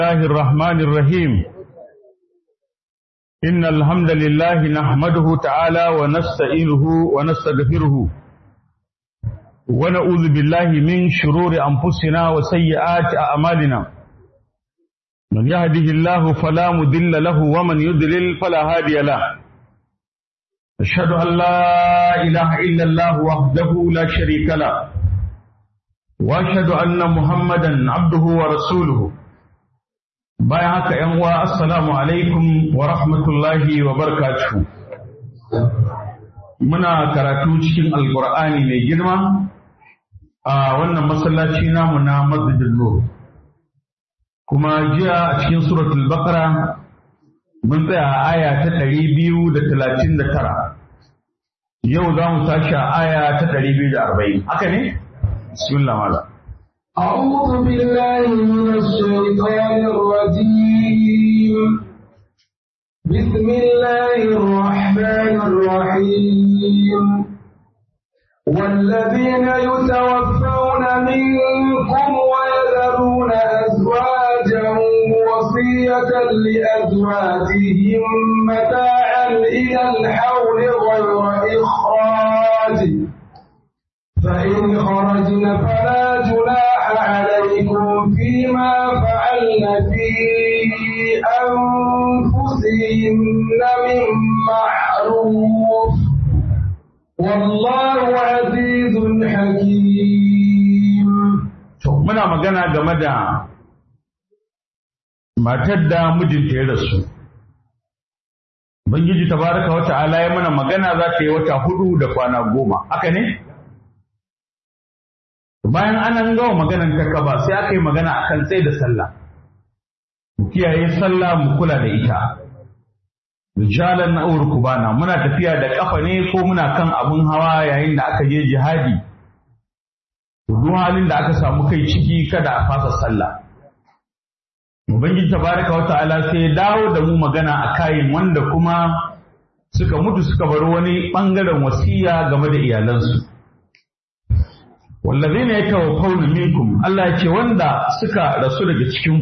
الله الرحمن الرحيم إن الحمد لله نحمده تعالى ونستعينه ونستغفره ونعوذ بالله من شرور أنفسنا وسيئات أعمالنا من يهده الله فلا مضل له ومن يضلل فلا هادي له أشهد أن لا إله إلا الله وحده لا شريك له وأشهد أن محمدا عبده ورسوله bayan haka ‘yan uwa assalamu alaikum wa rahmatullahi wa barakatuhu. Muna karatu cikin alkur'ani mai girma a wannan masallaci namu na Masjidul Nur. Kuma jiya a cikin suratul Baqara mun tsaya a aya ta 239. Yau za mu tashi a aya ta 240. Haka ne? Bismillah mala. أعوذ بالله من الشيطان الرجيم بسم الله الرحمن الرحيم والذين يتوفون منكم ويذرون أزواجا وصية لأزواجهم متاعا إلى الحول غير إخراج فإن خرجن فلا جناح عليكم فيما فعلن في أنفسهن من معروف والله عزيز حكيم. muna magana game da matar da mijinta ya rasu. Ubangiji tabaraka wa ta'ala ya mana magana za ta yi wata 4 da kwana 10. Haka ne? Bayan an gawa maganar takaba sai aka yi magana akan tsaye da sallah. Mu kiyaye sallah mu kula da ita. Rijalan na kubana muna tafiya da kafa ne ko muna kan abun hawa yayin da aka je jihadi. Duk halin da aka samu kai ciki kada a fasa sallah. Ubangiji tabaraka wa ta'ala sai dawo da mu magana a kayin wanda kuma suka mutu suka bar wani bangaren wasiya game da iyalansu. wallazina yatawaffawna minkum Allah ya ce wanda suka rasu daga cikin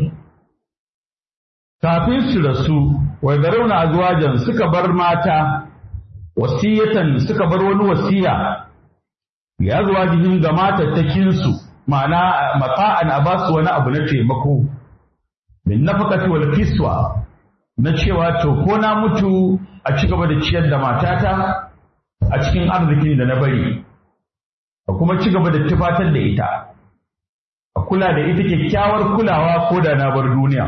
kafin su rasu wa daruna azwajan suka bar mata wasiyatan suka bar wani wasiya ya azwajihim ga matattakin su ma'ana mata'an abasu wani abu na taimako min nafaqati wal kiswa na cewa to ko na mutu a ci gaba da ciyar da matata a cikin arzikin da na bari a kuma ci gaba da tufatar da ita, a kula da ita kyakkyawar kulawa ko da na bar duniya.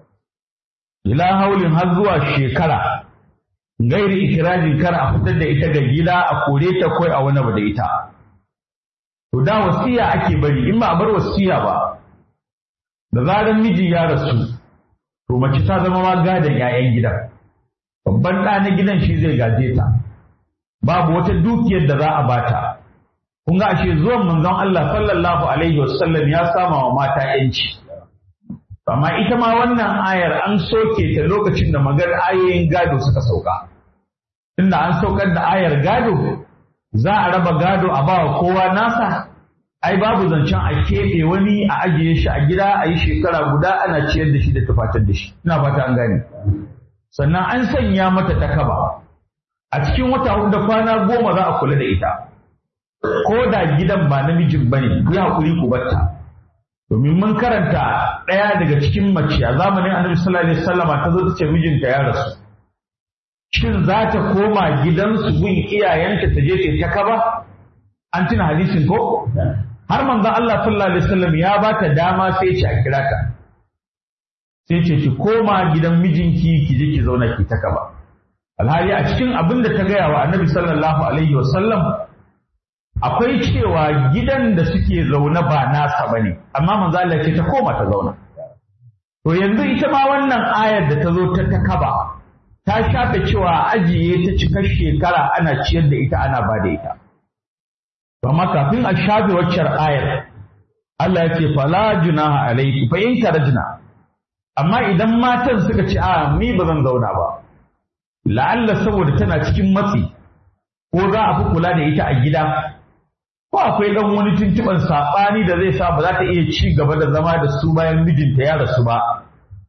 Ila haulin har zuwa shekara, gairi ikirajin kar a fitar da ita ga gida a kore ta koi a wani da ita. To da wasiya ake bari, in ba a bar wasiya ba, da zaran miji ya rasu, to mace ta zama ma gadon 'ya'yan gidan. Babban ɗa na gidan shi zai gaje ta, babu wata dukiyar da za a bata. Kun ga ashe zuwan manzon Allah sallallahu alaihi wasallam ya sama wa mata yanci. Amma ita ma wannan ayar an soke ta lokacin da maganar ayoyin gado suka sauka. Inda an saukar da ayar gado, za a raba gado a bawa kowa nasa, ai babu zancen a keɓe wani a ajiye shi a gida a yi shekara guda ana ciyar da shi da tufatar da shi. Ina fata an gane. Sannan an sanya mata takaba. A cikin wata 4 da kwana 10 za a kula da ita. Ko da gidan ba namijin bane ku hakuri ku batta domin mun karanta ɗaya daga cikin mace a zamanin Annabi sallallahu alaihi wasallam ta zo ta ce mijinta ya rasu shin za ta koma gidansu gun iyayenta ta je ta kaba an tuna hadisin ko har manzon Allah sallallahu alaihi wasallam ya ba ta dama sai ce a kira ta sai ce ki koma gidan mijinki ki je ki zauna ki ta kaba alhali a cikin abin da ta gaya wa Annabi sallallahu alaihi wasallam akwai cewa gidan da suke zaune ba nasa bane amma manzo Allah ce ta koma ta zauna to yanzu ita ma wannan ayar da ta zo ta takaba ta shafe cewa ajiye ta cikar shekara ana ciyar da ita ana ba da ita amma kafin a shafe waccar ayar Allah ya ce fala junaha alayki fa in karajna amma idan matan suka ce a ni ba zan zauna ba la'alla saboda tana cikin matsi ko za a fi kula da ita a gida ko akwai dan wani tuntuban sabani da zai sa ba za ta iya ci gaba da zama da su bayan mijinta ya rasu ba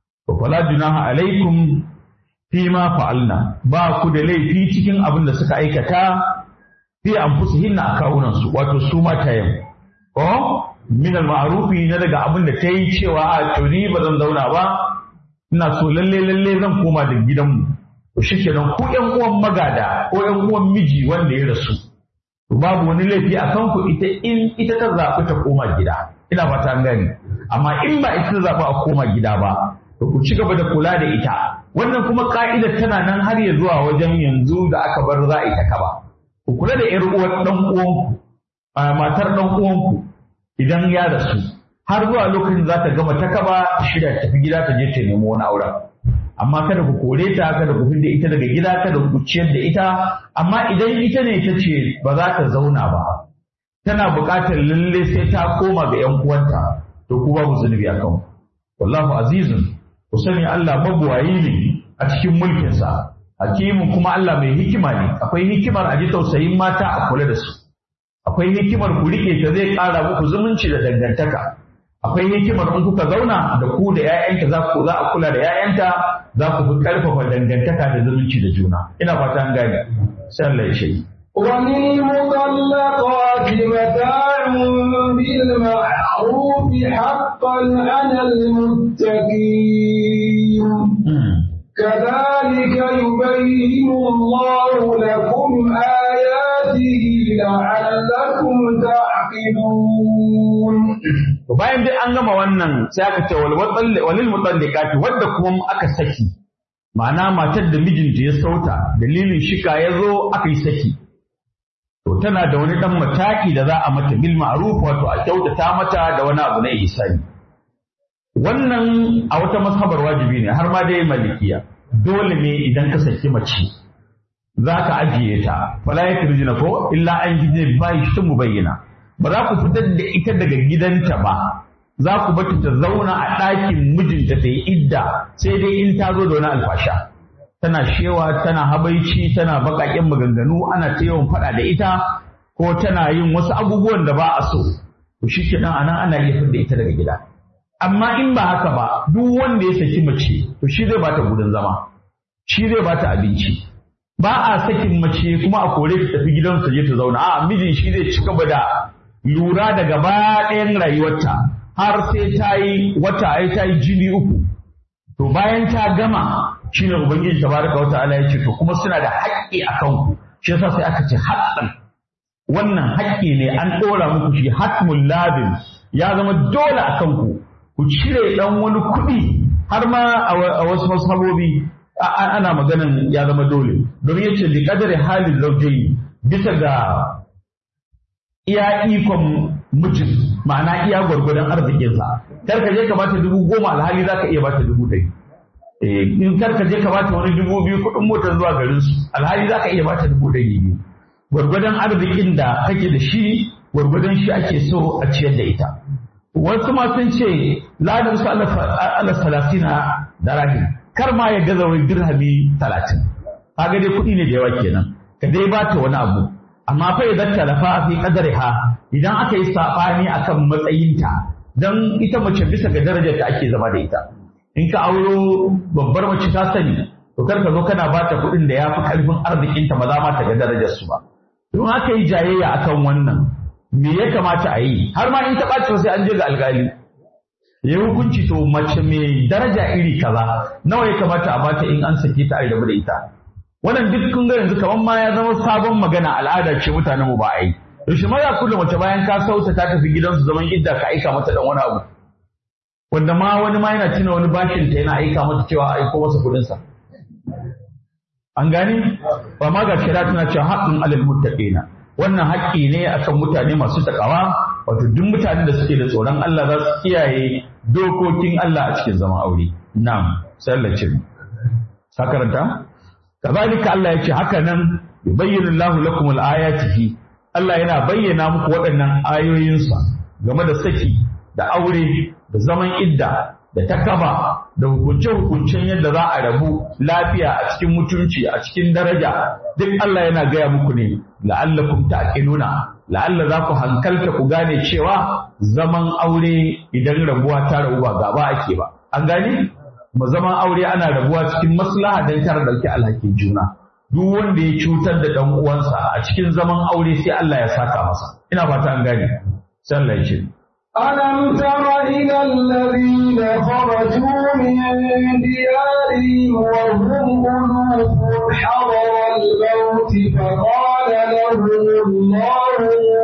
wala junaha alaikum fima fa'alna ba ku da laifi cikin abin da suka aikata fi anfusihinna a kawunansu wato su matayen ko min al-ma'rufi na daga abin da ta yi cewa a tuni ba zan zauna ba ina so lalle zan koma da gidanmu to shikenan ku ƴan uwan magada ko ƴan uwan miji wanda ya rasu to babu wani laifi a kanku ita ta zaɓi ta koma gida ina fata an gani amma in ba ita ta zaɓi a koma gida ba to ku ci gaba da kula da ita wannan kuma ka'idar tana nan har ya zuwa wajen yanzu da aka bar za a yi ta kaba ku kula da ƴar uwar ɗan uwanku matar ɗan uwanku idan ya rasu har zuwa lokacin za ta gama ta kaba shida tafi gida ta je ta nemo wani auren amma kada ku kore ta kada ku fidda ita daga gida kada ku ciyar da ita amma idan ita ne ta ce ba za ta zauna ba tana buƙatar lalle sai ta koma ga ƴan uwanta to ku babu zunubi akan wallahu azizun ku sani Allah mabuwayi ne a cikin mulkinsa hakimin kuma Allah mai hikima ne akwai hikimar a ji tausayin mata a kula da su akwai hikimar ku rike ta zai ƙara muku zumunci da dangantaka akwai hikimar in kuka zauna da ku da ƴaƴanta za a kula da ƴaƴanta za ku fi ƙarfafa dangantaka da zumunci da juna ina fata an gane sai Allah ya shayi وللمطلقات متاع بالمعروف حقا على المتقين كذلك يبين الله لكم آياته لعلكم تعقلون. bayan dai an gama wannan sai aka ce walil mutallaqati wadda kuma aka saki ma'ana matar da mijinta ya sauta dalilin shika ya zo aka yi saki to tana da wani dan mataki da za a mata bil ma'ruf wato a kyautata mata da wani abu na ihsani wannan a wata mazhabar wajibi ne har ma dai malikiya dole ne idan ka saki mace za ka ajiye ta fala yakrijina ko illa an gije bai shi mu bayyana ba za ku fitar da ita daga gidanta ba za ku bata ta zauna a ɗakin mijinta ta yi idda sai dai in ta zo da wani alfasha tana shewa tana habaici tana baƙaƙen maganganu ana ta yawan faɗa da ita ko tana yin wasu abubuwan da ba a so to shi kenan anan ana iya fitar da ita daga gida amma in ba haka ba duk wanda ya saki mace to shi zai bata gudun zama shi zai bata abinci ba a sakin mace kuma a kore ta tafi gidansa je ta zauna a mijin shi zai ci gaba da lura da gaba ɗayan rayuwarta har sai ta yi wata ta yi jini 3 to bayan ta gama shine ubangiji tabaraka wa ta'ala ya ce to kuma suna da haƙƙi a kanku shi yasa sai aka ce haqqan wannan haƙƙi ne an ɗora muku shi hatmul labin ya zama dole a kanku ku cire ɗan wani kuɗi har ma a wasu mashabobi ana maganan ya zama dole domin yace li qadari halin zawjayi bisa ga iya ikon mijin ma'ana iya gwargwadon arzikinsa kar ka je ka bata 10,000 alhali za ka iya bata 100,000 in kar ka je ka bata wani 2,000 kuɗin motar zuwa garin su alhali za ka iya bata 100,000 gwargwadon arzikin da kake da shi gwargwadon shi ake so a ciyar da ita wasu ma sun ce ladin su ala 30 darahim kar ma ya gaza wani dirhami 30 kaga dai kuɗi ne da yawa kenan ka dai bata wani abu amma fa idan talafa fi qadariha idan aka yi sabani akan matsayinta dan ita mace bisa ga darajar ta ake zama da ita in ka auro babbar mace ta sani to kar ka zo kana bata kuɗin da yafi karfin arzikin ta ba za ma ta ga darajar su ba don aka yi jayayya akan wannan me ya kamata a yi har ma in ta ɓaci sai an je ga alƙali ya hukunci to mace mai daraja iri kaza nawa ya kamata a bata in an sake ta a rabu da ita wannan duk kun ga yanzu kaman ma ya zama sabon magana al'ada ce mutanen mu ba a yi yaushe ma ya kula mace bayan ka sauta ta tafi gidansu zaman idda ka aika mata dan wani abu wanda ma wani ma yana tuna wani bashin ta yana aika mata cewa a aiko masa kudin sa an gani ba ma ga shari'a tana cewa haqqun alal muttaqina wannan haƙƙi ne akan mutane masu takawa wato duk mutanen da suke da tsoron Allah za su kiyaye dokokin Allah a cikin zaman aure na'am sai Allah ce ka karanta kazalika Allah ya ce haka nan yubayyinu Allahu lakum al-ayatihi Allah yana bayyana muku waɗannan ayoyinsa game da saki da aure da zaman idda da takaba da hukunce-hukuncen yadda za a rabu lafiya a cikin mutunci a cikin daraja duk Allah yana gaya muku ne la'allakum ta'qiluna la'alla za ku hankalta ku gane cewa zaman aure idan rabuwa ta rabu ba gaba ake ba an gane zaman aure ana rabuwa cikin maslaha don kar dauki alhakin juna. Duk wanda ya cutar da dan uwansa a cikin zaman aure sai Allah ya saka masa. Ina fata an gane. Sai Allah ya ce ألم تر إلى الذين خرجوا من ديارهم وهم ألوف حضر الموت فقال لهم الله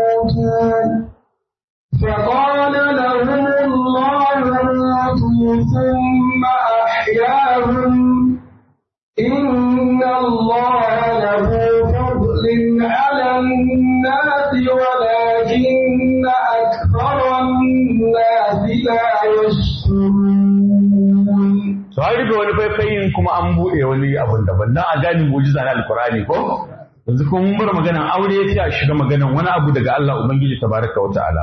موتوا ثم أحياهم إن الله له فضل على الناس ولكن أكثر الناس لا يشكرون. So an rufe wani faifayin kuma an buɗe wani abun daban don a gane mu'jiza na Alkur'ani ko? Yanzu kuma mun bar maganan aure sai a shiga maganan wani abu daga Allah Ubangiji tabaraka wa ta'ala.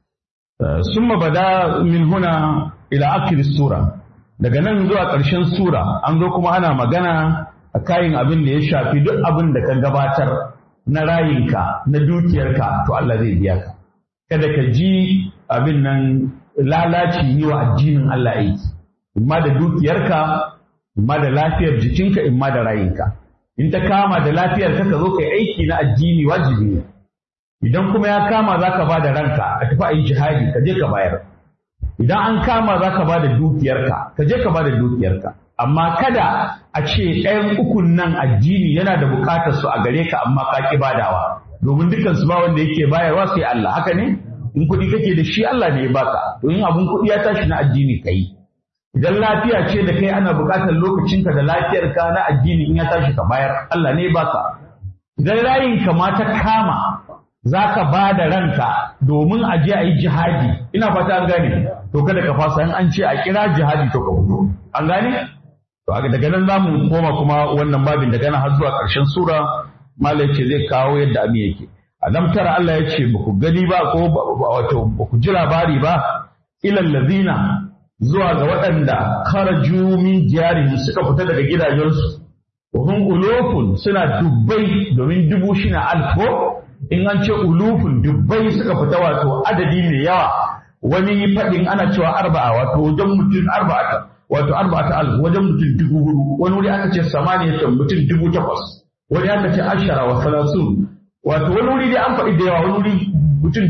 Summa bada min huna ila akhir sura. Daga nan zuwa ƙarshen sura an zo kuma ana magana a kayan abin da ya shafi duk abin da ka gabatar na rayinka na dukiyarka to Allah zai biya ka. Kada ka ji abin nan lalaci yi wa addinin Allah aiki. Imma da dukiyarka, imma da lafiyar jikinka, imma da rayinka. In ta kama da lafiyarka ka zo kai aiki na addini wajibi ne. Idan kuma ya kama za ka ba da ranka a tafi a yi jihadi ka je ka bayar. Idan an kama za ka ba da dukiyarka ka je ka ba da dukiyarka. Amma kada a ce ɗayan ukun nan addini yana da buƙatar su a gare ka amma ka ƙi badawa. Domin dukkan su ba wanda yake bayarwa sai Allah, haka ne? In kuɗi kake da shi Allah ne ya baka. To in abun kuɗi ya tashi na addini ka yi. Idan lafiya ce da kai ana buƙatar lokacinka da lafiyarka na addini in ya tashi ka bayar Allah ne ya baka. Idan rayinka ma ta kama za ka ba da ranka domin a je a yi jihadi, ina fata an gane, to kada ka fasa in an ce a kira jihadi to ka fito, an gane? To daga nan za mu koma kuma wannan babin daga nan har zuwa ƙarshen sura, Malam ce zai kawo yadda abin yake. Alam tara Allah ya ce ba ku gani ba ko wato ba ku ji labari ba ilal ladina zuwa ga waɗanda kharaju min diyarihim suka fita daga gidajensu. Wa hum ulufun suna dubbai domin dubu shine alfo. In an ce ulufun dubbai suka fita wato adadi mai yawa wani faɗin ana cewa arba'a wato wajen mutum arba'ata alf wajen mutum 4,000 wani wuri aka ce samaniyatan mutum 8,000 wani aka ce ashara wa salasun wato wani wuri dai an faɗi da yawa wani wuri mutum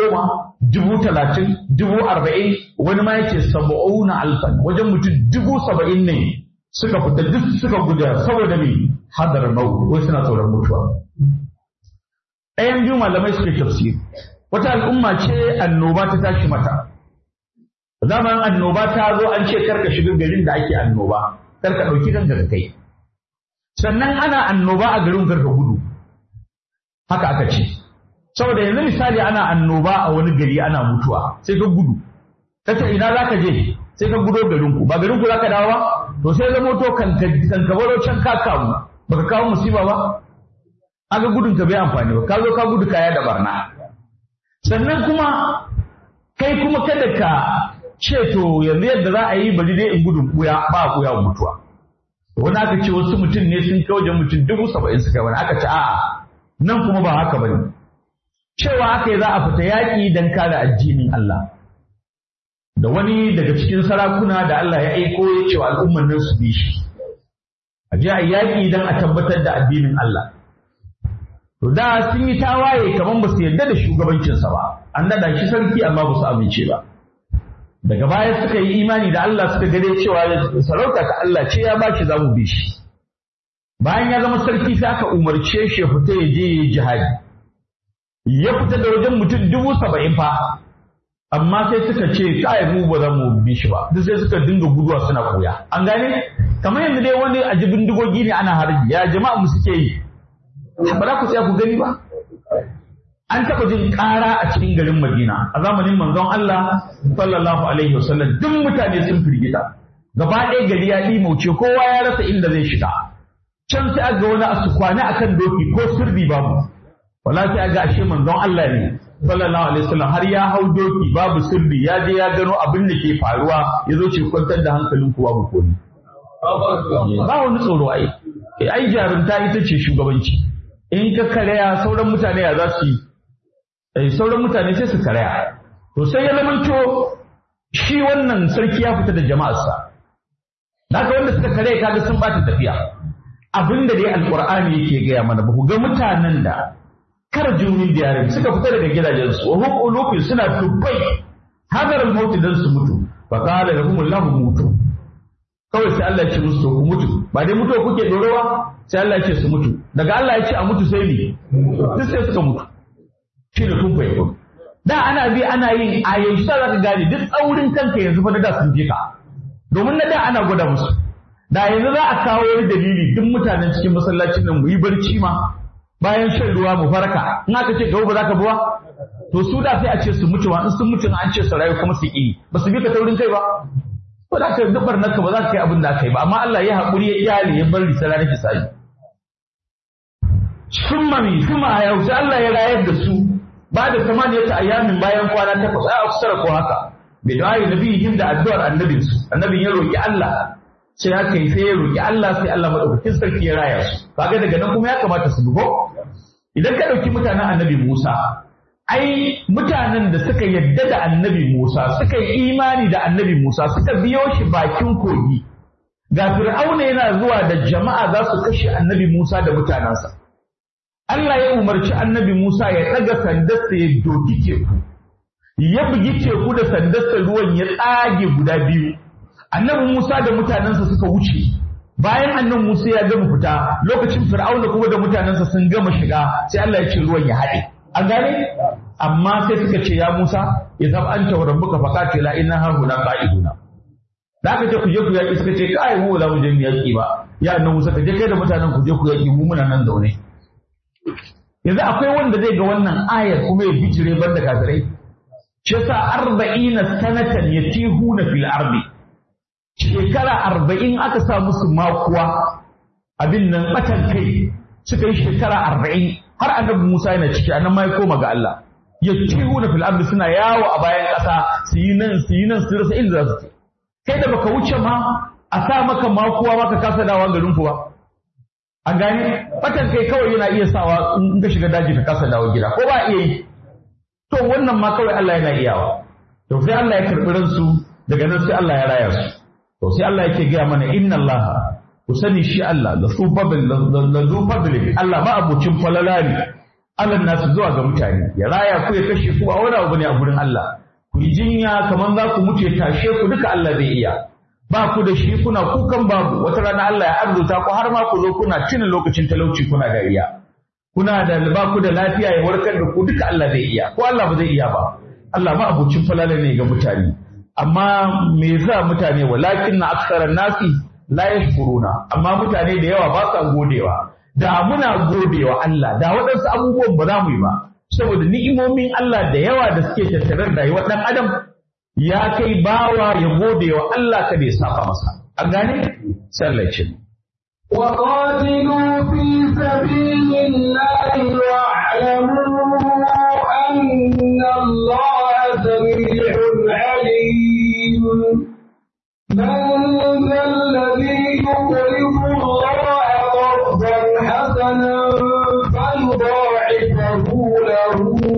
10,000 30,000 40,000 wani ma yake 70 alfan wajen mutum 70,000 ne suka fita duk suka guda saboda me hadar mau wai suna tsoron mutuwa. Ɗayan biyu malamai suke tafsiri. Wata al'umma ce annoba ta tashi mata. Zamanin annoba ta zo an ce karka shiga garin da ake annoba, karka ɗauki kanka ka kai. Sannan ana annoba a garin karka gudu. Haka aka ce. Saboda yanzu misali ana annoba a wani gari ana mutuwa, sai ka gudu. Ka ce ina za ka je? Sai ka gudo garinku. Ba garinku za ka dawo ba? To sai zama to kan ka baro can ka kamu. Baka kawo musiba ba? Aga gudun ka bai amfani ba, ka zo ka gudu kaya da barna. Sannan kuma kai kuma kada ka ce to yanzu yadda za a yi bari dai in gudun buya ba buya mutuwa. Wani aka ce wasu mutum ne sun kai wajen mutum 70,000 suka wani aka ce a'a nan kuma ba haka bane. Cewa aka yi za a fita yaƙi don kare addinin Allah. Da wani daga cikin sarakuna da Allah ya aiko ya ce wa al'umman nan su bi shi. A je a yaƙi don a tabbatar da addinin Allah. To da sun yi tawaye kamar ba su yarda da shugabancinsa ba, an naɗa shi sarki amma ba su amince ba. Daga baya suka yi imani da Allah suka gane cewa sarauta ta Allah ce ya bashi za mu bi shi. Bayan ya zama sarki sai aka umarce shi ya fita ya je ya jihadi. Ya fita da wajen mutum 70,000 fa, amma sai suka ce kai mu ba za mu bi shi ba, duk sai suka dinga guduwa suna koya. An gane? Kamar yanzu dai wani a jibin digogi ne ana harbi, ya jama'a mu suke yi. Ba za ku tsaya ku gani ba? An taɓa jin ƙara a cikin garin Madina a zamanin manzon Allah sallallahu alaihi wasallam duk mutane sun firgita. Gaba ɗaya gari ya ɗimauce kowa ya rasa inda zai shiga. Can sai aga wani asukwane akan doki ko sirri babu. Wala sai aga ashe manzon Allah ne sallallahu alaihi wasallam har ya hau doki babu sirri ya je ya gano abin da ke faruwa ya zo ce kwantar da hankalin ku babu komai. Ba wani tsoro ai. Ai jarumta ita ce shugabanci. In ka karaya sauran mutane ya za su yi, sauran mutane sai su karaya. To sai ya zamanto shi wannan sarki ya fita da jama'arsa. haka wanda suka kare kaga sun bata tafiya. Abinda dai alqur'ani yake gaya mana ba ku ga mutanen da karjumin diyarin suka fita daga gidajensu wa hum ulufi suna dubbai hadar al-maut dan su mutu fa qala lahum Allahu mutu kawai sai Allah ya ce musu ku mutu ba dai mutuwa kuke dorowa sai Allah ya ce su mutu daga Allah ya ce a mutu sai ne duk sai suka mutu shi da kun fayyana da ana bi ana yin ayoyi sai zaka gane duk tsaurin kanka yanzu fa da sun fika domin na da ana gwada musu da yanzu za a kawo wani dalili duk mutanen cikin masallacin nan mu yi barci ma bayan shan ruwa mu farka in aka ce gaba ba za ka buwa to su da sai a ce su mutu in sun mutu an ce su rayu kuma su yi ba su bi ka taurin kai ba ko da ka dubar naka ba za ka kai abin da aka yi ba amma Allah ya haƙuri ya iyale ya bar risala na hisabi summa ya wuce Allah ya rayar da su ba da samaniyata ayyamin bayan kwana takwas a aksara ko haka bi du'ai nabiyyin da addu'ar annabinsu annabin ya roki Allah sai haka yi sai ya roki Allah sai Allah madaukakin sarki ya raya su kaga daga nan kuma ya kamata su bugo idan ka dauki mutanen annabi Musa ai mutanen da suka yadda da annabi Musa suka yi imani da annabi Musa suka biyo shi bakin kogi ga Fir'auna yana zuwa da jama'a za su kashe annabi Musa da mutanensa Allah ya umarci annabi Musa ya daga sandarsa ya doki teku ya bugi teku da sandarsa ruwan ya tsage guda biyu annabi Musa da mutanensa suka wuce bayan annabi Musa ya gama fita lokacin Fir'auna kuma da mutanensa sun gama shiga sai Allah ya ce ruwan ya haɗe an gane amma sai suka ce ya Musa idza anta wa rabbuka faqatila inna hahuna qa'iduna da ka ce ku je ku yaki suka ce kai mu la mu je mu yaki ba ya annabi Musa ka je kai da mutanen ku je ku yaki mu muna nan zaune yanzu akwai wanda zai ga wannan ayar kuma ya bijire banda kafirai shi yasa 40 sanatan yatihuna fil ardi shekara 40 aka sa musu makuwa abin nan batan kai suka yi shekara 40 har annabi Musa yana ciki anan ma ya koma ga Allah yatihuna fil ardi suna yawo a bayan ƙasa su yi nan su rasa inda za su kai da baka wuce ma a sa maka makuwa maka kasa dawa garin ku ba an gane batan kai kawai yana iya sawa in ka shiga daji ka kasa dawo gida ko ba iya yi to wannan ma kawai Allah yana iyawa to sai Allah ya karbi ransu daga nan sai Allah ya raya su to sai Allah yake gaya mana inna Allah ku sani shi Allah la sufabil Allah ma abucin falalani Allah nasu zuwa ga mutane ya raya ku ya kashe ku a wani abu ne a gurin Allah ku yi jinya kaman za ku mutu ya tashe ku duka Allah zai iya ba ku da shi kuna kukan babu wata rana Allah ya arzuta ku har ma ku zo kuna cin lokacin talauci kuna dariya kuna da ba ku da lafiya ya warkar da ku duka Allah zai iya ko Allah ba zai iya ba Allah ma abucin falala ne ga mutane amma me yasa mutane walakinna aktharan nasi la yashkuruna amma mutane da yawa ba sa godewa da muna godewa Allah da waɗansu abubuwan ba za mu yi ba saboda ni'imomin Allah da yawa da suke tattare da rayuwar dan adam ya kai bawa ya godewa Allah kada ya saba masa an gane sallacin وقاتلوا في سبيل الله واعلموا أن الله سميع عليم من ذا الذي يقرض الله قرضا حسنا فيضاعفه له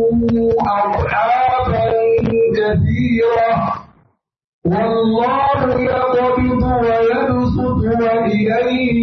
أضعافا كثيرة والله يقبض ويبسط وإليه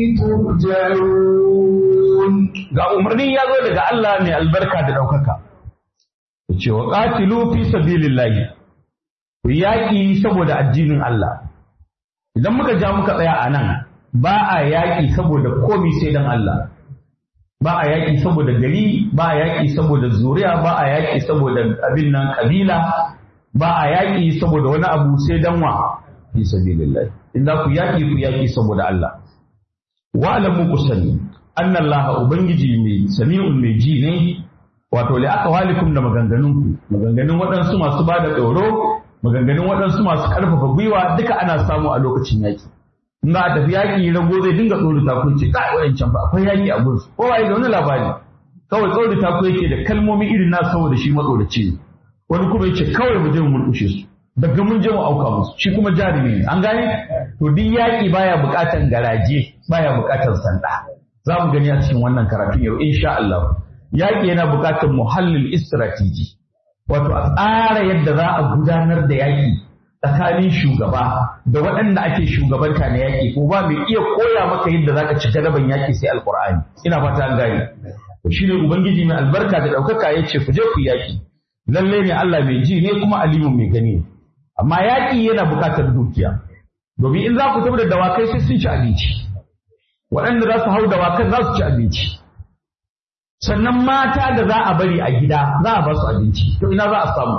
ترجعون. ga umarni ya zo daga Allah mai albarka da ɗaukaka yace wa qatilu fi sabilillahi ku yaƙi saboda addinin Allah idan muka ja muka tsaya a nan ba a yaƙi saboda komi sai dan Allah ba a yaƙi saboda gari ba a yaƙi saboda zuriya ba a yaƙi saboda abin nan kabila ba a yaƙi saboda wani abu sai dan wa fi sabilillah in za ku yaƙi saboda Allah wa alamu kusani anna Allah ubangiji mai sami'un mai ji ne wato li aqwalikum da maganganun waɗansu masu bada tsoro maganganun waɗansu masu ƙarfafa gwiwa duka ana samu a lokacin yaƙi in ba a tafi yaƙi rago zai dinga tsorita kun ce kai wayancan ba akwai yaƙi a gunsu kowa ya da wani labari kawai tsorita ku yake da kalmomi irin na saboda shi matsoraci ne wani kuma yace kawai mu je mu murƙushe su daga mun je mu auka musu shi kuma jarumi ne an gane to duk yaƙi baya buƙatar garaje baya buƙatar sanda za mu gani a cikin wannan karatun yau insha Allah yaƙi yana buƙatar muhallil istrategi wato a tsara yadda za a gudanar da yaƙi tsakanin shugaba da waɗanda ake shugabanta na yaƙi ko ba mai iya koya maka yadda zaka ci galaban yaƙi sai alqur'ani ina fata an gane to shine ubangiji mai albarka da daukaka yace ku je ku yaƙi lalle ne Allah mai ji ne kuma alimun mai gani amma yaƙi yana buƙatar dukiya domin in za ku tafi da dawakai sai sun ci abinci waɗanda za su hau dawakan za su ci abinci sannan mata da za a bari a gida za a ba su abinci to ina za a samu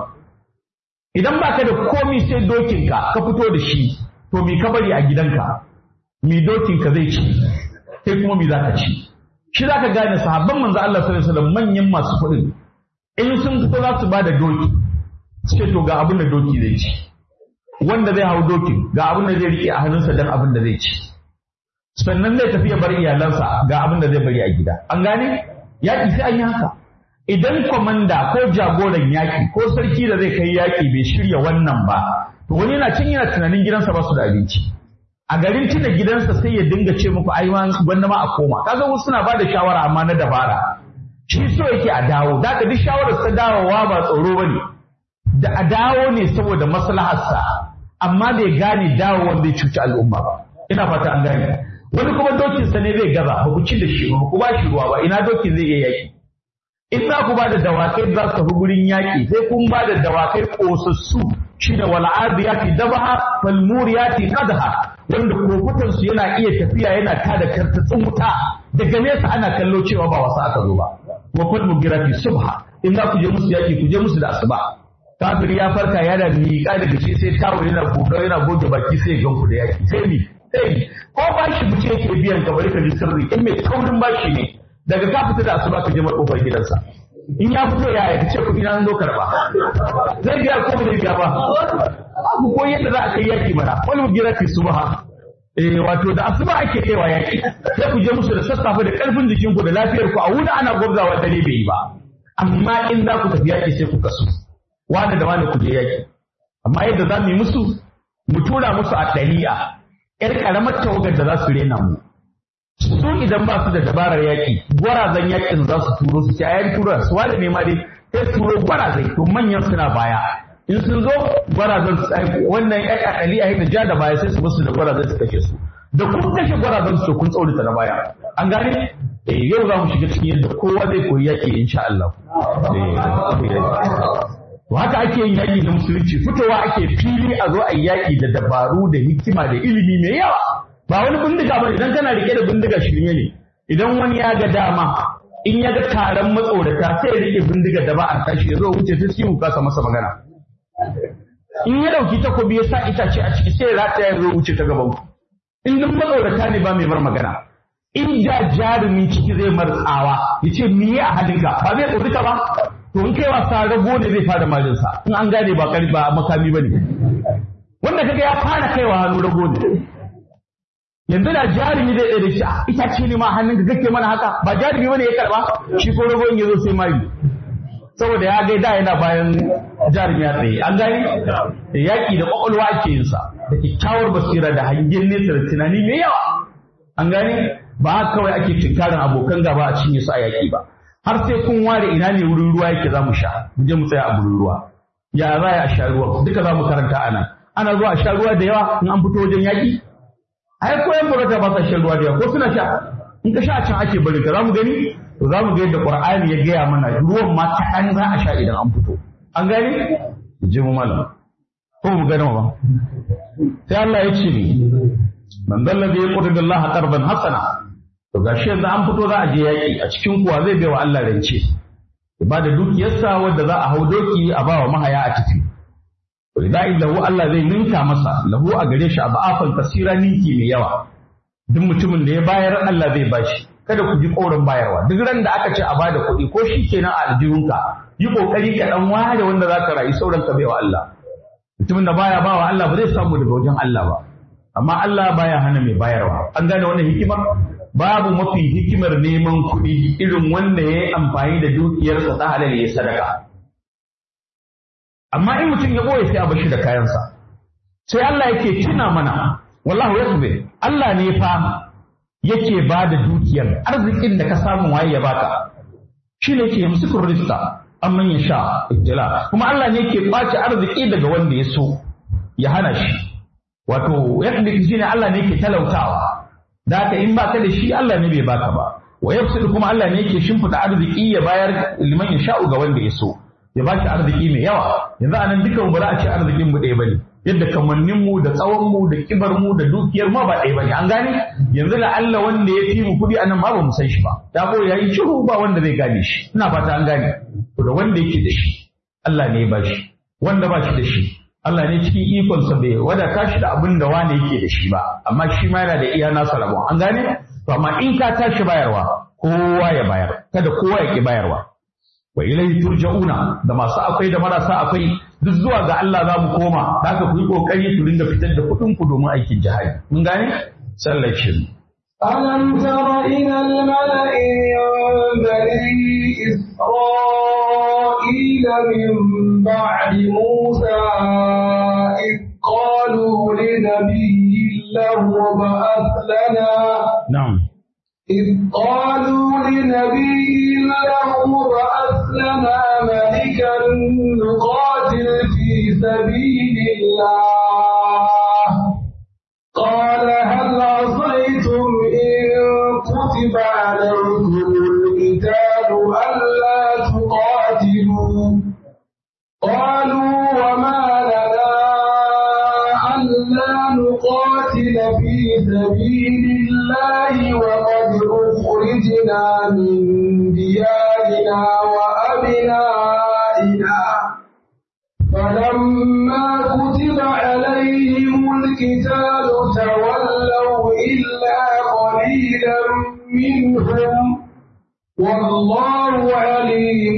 idan ba ka da komi sai dokinka ka fito da shi to mi ka bari a gidanka mi dokinka zai ci sai kuma mi za ka ci shi za ka gane sahabban manzo Allah sallallahu alaihi wasallam manyan masu kuɗin in sun fito za su ba da doki sai to ga abin da doki zai ci wanda zai hau dokin ga abin da zai riƙe a hannunsa dan abin da zai ci sannan zai tafi ya bar iyalansa ga abin da zai bari a gida an gane yaƙi sai an yi haka idan kwamanda ko jagoran yaƙi ko sarki da zai kai yaƙi bai shirya wannan ba to wani yana cin yana tunanin gidansa ba su da abinci a garin tuna gidansa sai ya dinga ce muku ai gwanda ma a koma kaga wasu suna ba da shawara amma na dabara shi so yake a dawo da ka duk shawarar ta dawowa ba tsoro bane da a dawo ne saboda maslaharsa amma bai gane dawowar zai cuci al'umma ba ina fata an gane wani kuma dokinsa ne zai gaza ba ku ci da shi ba ku ba shi ruwa ba ina dokin zai iya yaƙi in za ku ba da dawakai za su tafi gurin yaƙi sai kun ba da dawakai ƙosassu shi da wal'adiyati dabaha falmuriyati qadha wanda kofutansu yana iya tafiya yana tada kartatsin wuta daga nesa ana kallo cewa ba wasa aka zo ba wa falmugirati subha in za ku je musu yaƙi ku je musu da asuba kafiri ya farka yana miƙa daga shi sai tawo yana goge baki sai ya ganku da yaƙi sai mi ko bashi mutum yake biyan ka bari ka ji sirri in mai taurin bashi ne daga ka fita da asuba ka je kofar gidansa in ya fito ya ce kuɗi na zo karba zai biya ko bai biya ba ku ko yadda za a kai yaki mana wani gira fi subha wato da asuba ake kaiwa yaki sai ku je musu da sassafe da karfin jikin ku da lafiyar ku a wuni ana gwabzawa dare bai yi ba amma in za ku tafi yaki sai ku kasu wani da wani ku je yaki amma yadda za mu yi musu mu tura musu a ɗari'a ‘yar ƙaramar tawagar da za su rena mu. Su idan ba su da dabarar yaƙi, gwarazan yaƙin za su turo su ce a yan tura su wada ne ma dai sai turo gwarazai to manyan suna baya. In sun zo gwarazan wannan ‘yar ƙaƙali a da ja da baya sai su basu da gwarazan su kashe su. Da kun kashe gwarazan su kun tsaurita na baya. An gane? Yau za mu shiga cikin yadda kowa zai koyi yaƙi insha Allah. Haka ake yin yaƙi da musulunci fitowa ake fili a zo a yi yaƙi da dabaru da hikima da ilimi mai yawa ba wani bindiga ba idan kana rike da bindiga shirme ne idan wani ya ga dama in ya ga taron matsorata sai ya rike bindiga da ba a tashi ya zo wuce ta cikin kasa masa magana in ya dauki takobi ya sa itace a ciki sai ya rataya ya zo wuce ta gaban ku in duk matsorata ne ba mai mar magana in da jarumin ciki zai martsawa ya ce miye a halinka ba zai tsorita ba to in kai wasa rago ne zai fara majinsa in an gane ba makami ba ne wanda kaga ya fara kaiwa hannu rago ne yanzu da jarumi zai da shi ita ce ne ma hannun ka kake mana haka ba jarumi bane ya karba shi ko rago in yazo sai mai saboda ya ga da yana bayan jarumi ya tsaye an gane yaki da kwakwalwa ake yin sa da kyakkyawar basira da hangen nesa da tunani mai yawa an gane ba haka kawai ake tinkarin abokan gaba a cinye su a yaki ba har sai kun ware ina ne wurin ruwa yake za mu sha mu je mu tsaya a wurin ruwa ya za a sha ruwa duka za mu karanta ana zuwa a sha ruwa da yawa in an fito wajen yaƙi ai ko yan barata ba sa shan ruwa da yawa ko suna sha in ka sha a can ake bari ka za mu gani to za mu ga yadda Qur'ani ya gaya mana ruwan ma ta an za a sha idan an fito an gani je mu malam ko mu gani ba sai Allah ya ce ni man dalla bi qurbillahi qarban hasana to gashi yanzu an fito za a je yaƙi a cikin kuwa zai bai wa Allah rance ya ba da dukiyarsa wadda za a hau doki a ba wa mahaya a tafi to idan lahu Allah zai ninka masa lahu a gare shi a ba'afan kasira ninki mai yawa duk mutumin da ya bayar Allah zai bashi kada ku ji korin bayarwa duk ran da aka ce a bada kuɗi ko shi kenan a aljihunka yi kokari ka dan ware wanda zaka rayu sauran ka baiwa Allah mutumin da baya bawa Allah ba zai samu daga wajen Allah ba amma Allah baya hana mai bayarwa an gane wannan hikima babu mafi hikimar neman kuɗi irin wanda ya yi amfani da dukiyarsa ta halal ya sadaka. Amma in mutum ya ɓoye sai a bashi da kayansa. Sai Allah yake tuna mana, wallahu ya Allah ne fa yake ba da dukiyar arzikin da ka samu waye ya baka. Shi ne ke musukur rizqa amman ya sha ibtila. Kuma Allah ne yake ɓace arziki daga wanda ya so. ya hana shi wato yaqdi shine Allah ne yake talautawa da haka in baka da shi Allah ne bai baka ba wa yafsidu kuma Allah ne yake shimfida arziki ya bayar liman yasha'u ga wanda ya so ya baki arziki mai yawa yanzu anan dukan ba za a ce arzikin mu ɗaya bane yadda kamannin mu da tsawon mu da kibar mu da dukiyar mu ba ɗaya bane an gane yanzu da Allah wanda ya fi mu kudi anan ma ba mu san shi ba ya boye yayi shiru ba wanda zai gane shi ina fata an gane to da wanda yake da shi Allah ne ya bashi wanda ba shi da shi Allah ne cikin ikonsa bai wadata shi da abin da wani yake da shi ba amma shi ma yana da iya nasa rabon an gane to amma in ka tashi bayarwa kowa ya bayar kada kowa ya ki bayarwa wa ilayhi turja'una da masu akwai da marasa akwai duk zuwa ga Allah za mu koma haka ku yi kokari ku dinga fitar da kuɗin ku domin aikin jihadi mun gane sallacin ألم تر إلى الملأ من بني إسرائيل من بعد موسى إذ قالوا لنبي له ابعث لنا نعم إذ قالوا لنبي له ابعث لنا ملكا نقاتل في سبيل الله قال هل عصيتم إن كتب عليكم القتال ألا تقاتلوا قالوا وما لنا ألا نقاتل في سبيل الله وقد أخرجنا من ديارنا وأبنائنا فلما كتب عليهم القتال تولوا إلا قليلا منهم والله عليم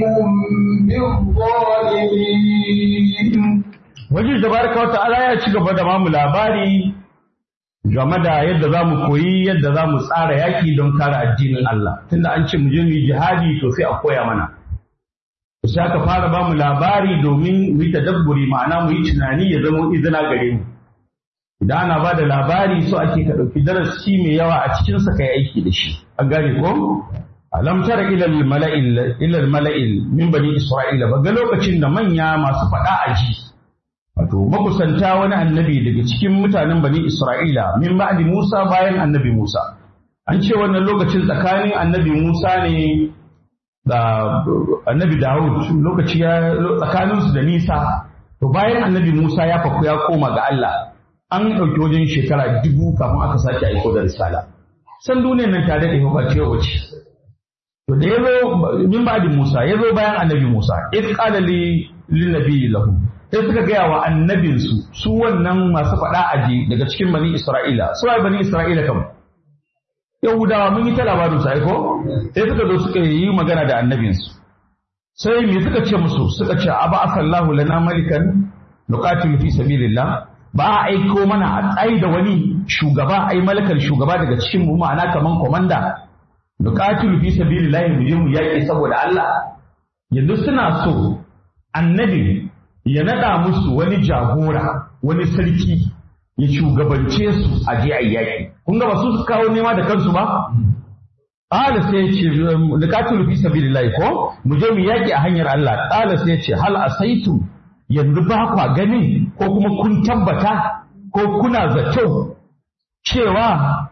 بالظالمين. Wajen tabaraka wa ta'ala ya ci gaba da mamu labari game da yadda za mu koyi yadda za mu tsara yaƙi don kare addinin Allah. Tunda an ce mu je mu yi jihadi to sai a koya mana. Sai aka fara ba mu labari domin mu yi tadabburi ma'ana mu yi tunani ya zama izina gare mu. Idan ana ba da labari so ake ka ɗauki darasi mai yawa a cikinsa ka yi aiki da shi. An gane ko? Alam tara ilal mala'il min bani Isra'ila ba ga lokacin da manya masu faɗa a ji. Wato makusanta wani annabi daga cikin mutanen bani Isra'ila min ba'di Musa bayan annabi Musa. An ce wannan lokacin tsakanin annabi Musa ne da annabi Dawud lokaci ya tsakaninsu da nisa. To bayan annabi Musa ya faku ya koma ga Allah an ɗauki wajen shekara 1000 kafin aka sake aiko da risala. San duniyar nan tare da ba ce wace. To da yazo min ba'di Musa yazo bayan annabi Musa iz qala li nabi lahu sai suka gaya wa annabinsu su wannan masu faɗa aji daga cikin bani Isra'ila su ai bani Isra'ila kam Yahudawa mun yi ta labarin su aiko sai suka zo suka yi magana da annabinsu sai me suka ce musu suka ce aba asallahu lana malikan nuqatilu fi sabilillah ba a aiko mana a tsayi da wani shugaba ai malakan shugaba daga cikin mu ma'ana kaman komanda nuqatilu fi sabilillah mu je mu yaƙi saboda Allah yanzu suna so annabi ya nada musu wani jagora wani sarki ya shugabance su a je a yaƙi kun ga ba su kawo nema da kansu ba qala sai ya ce nuqatilu fi sabilillah ko mu je mu yaƙi a hanyar Allah qala sai ya ce hal asaitu yanzu ba kwa gani ko kuma kun tabbata ko kuna zato cewa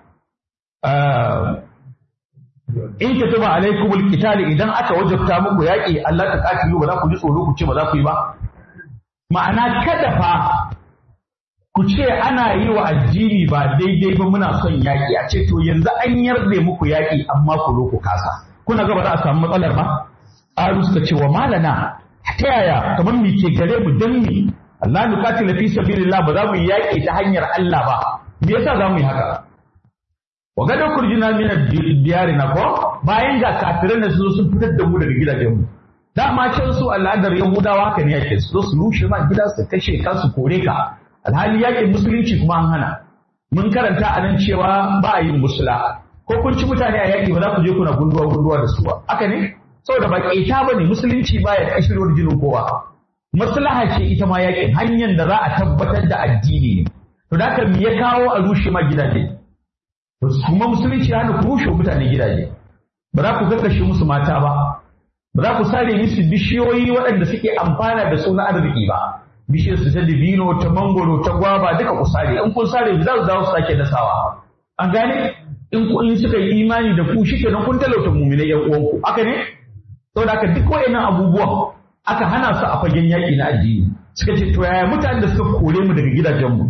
in katuba alaikumul qital idan aka wajabta muku yaƙi Allah ta katilu ba za ku ji tsoro ku ce ba za ku yi ba ma'ana kada fa ku ce ana yi wa addini ba daidai ba muna son yaƙi a ce to yanzu an yarda muku yaƙi amma ku zo ku kasa kuna ga ba za a samu matsalar ba aru suka ce wa malana ta yaya kamar mu ke gare mu dan mi Allah nuqatil fi sabilillah ba za mu yi yaƙi ta hanyar Allah ba me yasa za mu yi haka wa gada kurjina min diyarina ko bayan ga kafiran da su sun fitar da mu daga gidajen mu dama can su al'adar Yahudawa haka ne yake su su rushe ma gida su kashe ka su kore ka alhali yakin musulunci kuma an hana mun karanta a nan cewa ba a yin musula ko kun ci mutane a yaki ba za ku je kuna gunduwa da su ba haka ne saboda ba ƙeta ba ne musulunci ba ya kashirwar jinin kowa maslaha ce ita ma yakin hanyar da za a tabbatar da addini ne to da haka me ya kawo a rushe ma gidaje kuma musulunci ya hana ku rushe mutane gidaje ba za ku kakkashe musu mata ba ba za ku sare musu bishiyoyi waɗanda suke amfana da su na arziki ba bishiyar su ta dibino ta mangoro ta gwaba duka ku sare in kun sare za su dawo su sake dasawa an gane in suka yi imani da ku shikenan kun talauta mu'minai yan uwanku haka ne saboda haka duk wayannan abubuwan aka hana su a fagen yaƙi na addini suka ce to yaya mutanen da suka kore mu daga gidajenmu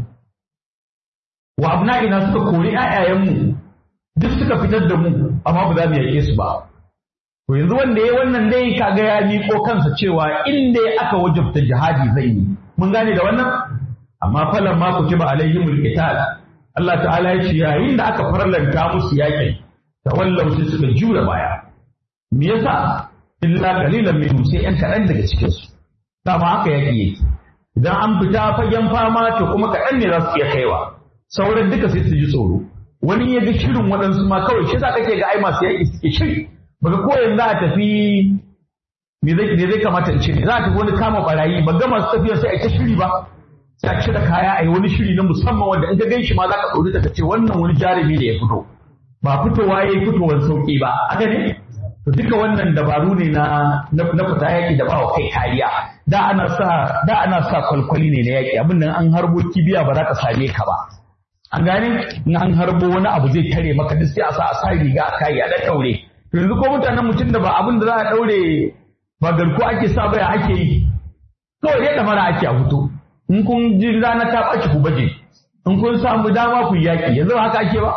wa abna'ina suka kore ƴaƴayenmu duk suka fitar da mu amma ba za mu yaƙe su ba to yanzu wanda ya wannan dai kaga ya miƙo kansa cewa in dai aka wajabta jihadi zai yi mun gane da wannan amma falan ma kutiba alaihimul qital Allah ta'ala ya ce yayin da aka farlanta musu yaƙin tawallau sai suka jura baya me yasa illa qalilan minhum sai yan kaɗan daga cikin su dama haka yake idan an fita fagen fama to kuma kaɗan ne za su iya kaiwa sauran duka sai su ji tsoro wani ya ga shirin waɗansu ma kawai shi za kake ga ai masu yaƙi suke shiri baka ko yanzu za a tafi me zai kamata in ce ne za a tafi wani kama barayi ba ga masu tafiya sai a ta shiri ba sai a cire kaya a yi wani shiri na musamman wanda in ka gan shi ma za ka tsori ka ce wannan wani jarumi ne ya fito ba fitowa ya yi fitowar sauƙi ba haka ne to duka wannan dabaru ne na fita yaƙi da bawa kai kariya da ana sa kwalkwali ne na yaƙi abin nan an harbo kibiya ba za ka same ka ba an gane in an harbo wani abu zai tare maka duk sai a sa riga a kai a da daure to yanzu ko mutanen mutum da ba abin da za a daure ba garko ake sa baya ake yi kawai dai da mara ake a fito in kun ji rana ta ɓaci ku baje in kun samu dama ku yaƙi yanzu haka ake ba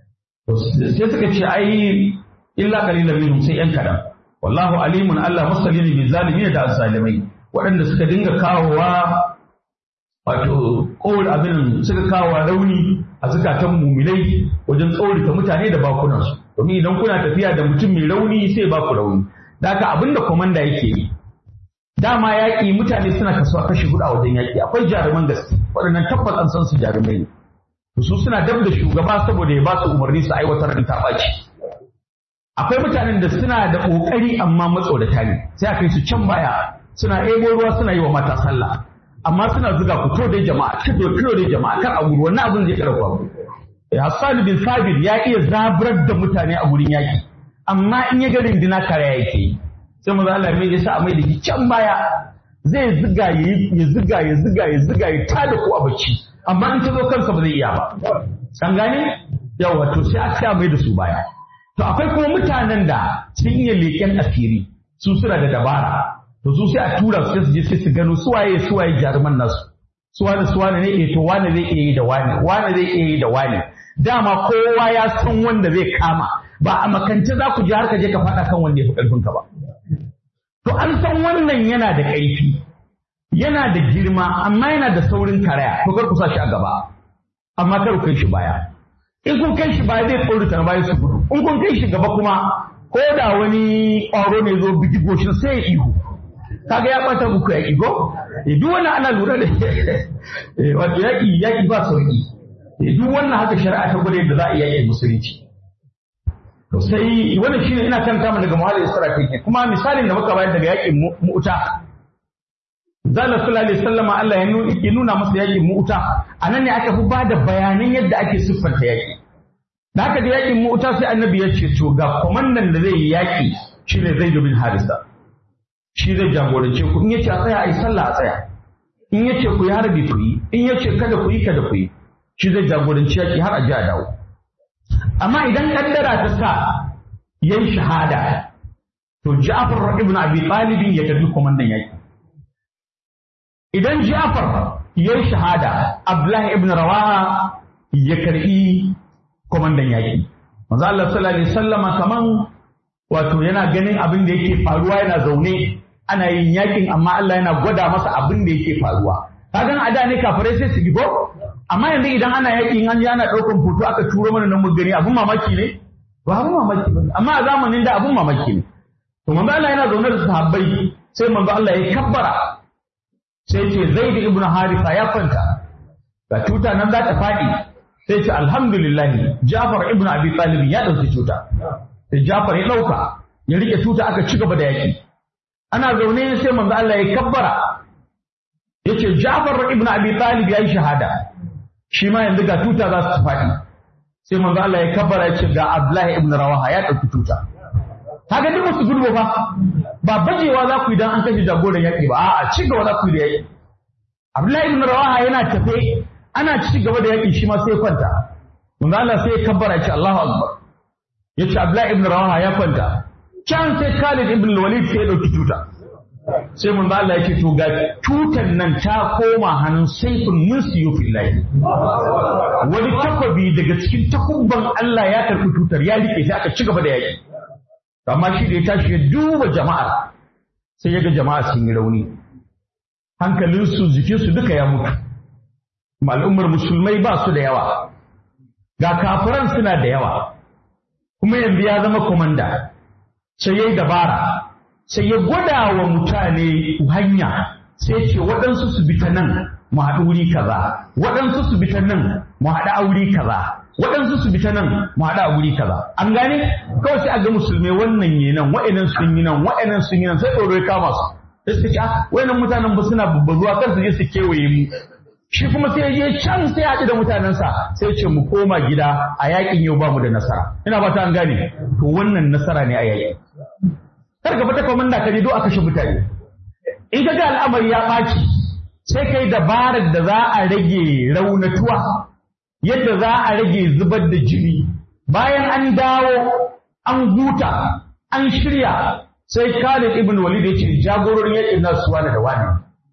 sai suka ce ai illa qalilan minhum sai yan kadan wallahu alimun Allah musallin bil zalimin da azzalimai waɗanda suka dinga kawowa wato kowal abin suka kawo rauni a zukatan mumilai wajen tsaurita mutane da bakunansu domin idan kuna tafiya da mutum mai rauni sai ba ku rauni da haka abin da komanda yake yi dama yaƙi mutane suna kasuwa kashi hudu a wajen yaƙi akwai jaruman gaske waɗannan tabbas an san su jarumai ne su suna dab da shugaba saboda ya ba su umarni su aiwatar da taɓaci akwai mutanen da suna da ƙoƙari amma matsorata ne sai a kai su can baya suna ɗebo ruwa suna yi wa mata sallah amma suna zuga ku to dai jama'a to dai jama'a kar a guri wannan abin zai karfa Hassan bin Sabir ya iya zabrar da mutane a gurin yaki amma in ya ga rindina kare yake sai manzo Allah mai yasa a mai da can baya zai zuga ya tada ku a bacci amma in ta zo kansa ba zai iya ba san gane yawa to sai aka mai da su baya to akwai kuma mutanen da sun iya leƙen asiri su suna da dabara to su sai a tura su je sai su gano suwaye jaruman nasu suwane ne to wane zai iya yi da wane zai iya yi da wane dama kowa ya san wanda zai kama ba a makance za ku je har ka je ka faɗa kan wanda ya fi ƙarfin ka ba to an san wannan yana da ƙarfi yana da girma amma yana da saurin karaya to kar ku sa shi a gaba amma kar ku kai shi baya in kun kai shi baya zai tsorata na baya su gudu in kun kai shi gaba kuma ko da wani ƙwaro ne zo bigi goshin sai ya ihu kaga ya bata muku yaki go duk wannan ana lura da wato yaki ba sauki duk wannan haka shari'a ta gure da za a yaki musulunci to sai wannan shine ina kan kama daga muhallin strategy kuma misalin da muka bayar daga yakin mu'uta zalla sallallahu alaihi wasallam Allah ya nuna masa yakin mu'uta anan ne aka fi bada bayanan yadda ake siffanta yaki da haka da yakin mu'uta sai annabi ya ce to ga komandan da zai yi yaki shine Zaid bin Harisa shi zai jagorance ku in yace a tsaya ai sallah a tsaya in yace ku yi harbi ku yi in yace kada ku yi shi zai jagoranci yaki har a ji a dawo amma idan kaddara ta sa yayi shahada to Ja'far ibn Abi Talib ya tafi komandan yaki idan Ja'far yayi shahada Abdullah ibn Rawaha ya karbi komandan yaki manzo Allah sallallahu alaihi wasallama kaman wato yana ganin abin da yake faruwa yana zaune ana yin yakin amma Allah yana gwada masa abin da yake faruwa kaga a da ne kafirai sai su gibo amma yanzu idan ana yakin an yana daukan foto aka turo mana nan mu gani abin mamaki ne ba abin mamaki ba amma a zamanin da abin mamaki ne to manzo Allah yana zaune da sahabbai sai manzo Allah ya kabbara sai ce Zaid ibn Haritha ya kwanta ga tuta nan za ta fadi sai ce alhamdulillah Ja'far ibn Abi Talib ya dauki tuta sai Ja'far ya dauka ya rike tuta aka ci gaba da yaki ana zaune sai manzo Allah ya kabbara yace Ja'far ibn Abi Talib yayi shahada shi ma yanzu ga tuta za su faɗi sai manzo Allah ya kabbara yace ga Abdullah ibn Rawaha ya dauki tuta kaga duk su gudu ba bajewa za ku idan an kashe jagoran yaki ba a'a ci gaba za ku yi da yaki Abdullahi ibn Rawaha yana tafe ana ci gaba da yaƙi shi ma sai kwanta. Manzo Allah sai ya kabbara ya ce Allahu Akbar. Ya ce Abdullahi ibn Rawaha ya kwanta. Can sai Khalid ibn Walid sai ya ɗauki tuta. Sai manzo Allah ya ce to ga tutan nan ta koma hannun saifin min siyufillahi. Wani takobi daga cikin takubban Allah ya karɓi tutar ya rike sai aka ci gaba da yaƙi. Amma shi da ya tashi ya duba jama'a sai ya ga jama'a sun yi rauni. Hankalinsu jikinsu duka ya mutu. Al'ummar musulmai ba su da yawa. Ga kafiran suna da yawa. Kuma yanzu ya zama komanda. Sai ya yi dabara. Sai ya gwada wa mutane hanya. Sai ce waɗansu su bi ta nan mu haɗu wuri kaza. Waɗansu su bi ta nan mu haɗu a wuri kaza. Waɗansu su bi ta nan mu haɗu a wuri kaza. An gane? Kawai sai a ga musulmai wannan yi nan, wa'annan sun yi nan, wa'annan sun yi nan, sai tsoro ya kama su. Sai suka ce, wa'annan mutanen ba suna babbazuwa kan su je su kewaye mu. Shi kuma sai ya je can sai ya haɗu da mutanensa sai ce mu koma gida a yakin yau ba mu da nasara. Ina ba ta an gane? To wannan nasara ne a yaƙi. Kar ka fita komanda ka je do a kashe mutane. In ka ga al'amari ya ɓaci sai kai dabarar da za a rage raunatuwa, yadda za a rage zubar da jini. Bayan an dawo an huta an shirya sai Khalid ibn Walid ya ce jagororin yakin nasu wani da wani.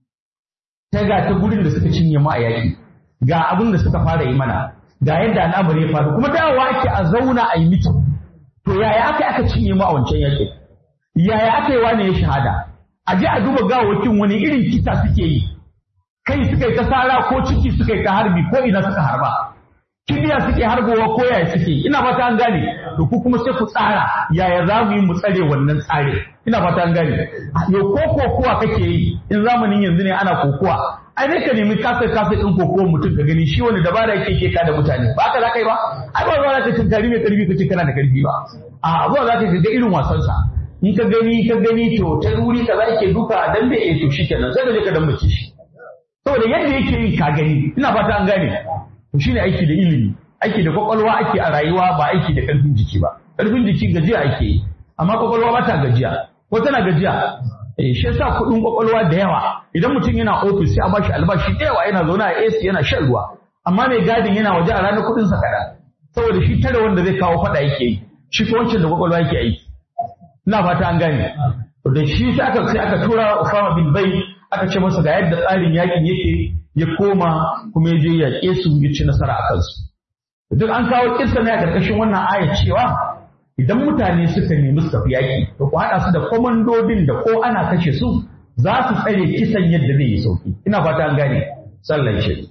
Ta ga ta gurin da suka cinye mu a yaƙi, ga abin da suka fara yi mana, ga yadda al'amari ya faru, kuma dawowa ake a zauna a yi mitin. To yaya aka cinye mu a wancan yaƙi? Yaya aka yi wani ya shahada? A je a duba gawakin wani irin kisa suke yi. Kai suka yi ta sara ko ciki suka yi ta harbi ko ina suka harba. Kibiya suke harbowa ko yaya suke, ina fata an gane. To ku kuma sai ku tsara yaya za mu yi mu tsare wannan tsare. Ina fata an gane. Yo ko kokowa kake yi in zamanin yanzu ne ana kokowa. Ai dai ka nemi kasar ɗin kokowa mutum ka gani shi wani dabara yake ke kada mutane. Ba haka za ka yi ba? Ai ba za ka tunkari mai karfi kace kana da karfi ba. A zuwa za ka ga irin wasansa. In ka gani to ta wuri kaza yake duka a dambe to shikenan sai ka je ka dambace shi. Saboda yadda yake yin ka gani, ina fata an gane. To shine aiki da ilimi, aiki da kwakwalwa ake a rayuwa ba aiki da ƙarfin jiki ba. Ƙarfin jiki gajiya ake yi, amma kwakwalwa ba ta gajiya. Ko tana gajiya? Shi yasa kuɗin kwakwalwa da yawa. Idan mutum yana ofis sai a bashi albashi da yawa yana zaune a AC yana shan ruwa. Amma mai gadin yana waje a ranar kuɗin sa kaɗan. Saboda shi tare wanda zai kawo faɗa yake yi, shi ko wancan da kwakwalwa yake aiki. Ina fata an gane. Da shi sai aka tura Usama bin Bai aka ce masa ga yadda tsarin yakin yake ya koma kuma ya je yaƙe su ya ci nasara a kansu. Duk an kawo kissa ne a ƙarƙashin wannan aya cewa idan mutane suka nemi su tafi yaƙi to ku haɗa su da komandodin da ko ana kashe su za su tsare kisan yadda zai yi sauki. Ina fata an gane. Sallan shi.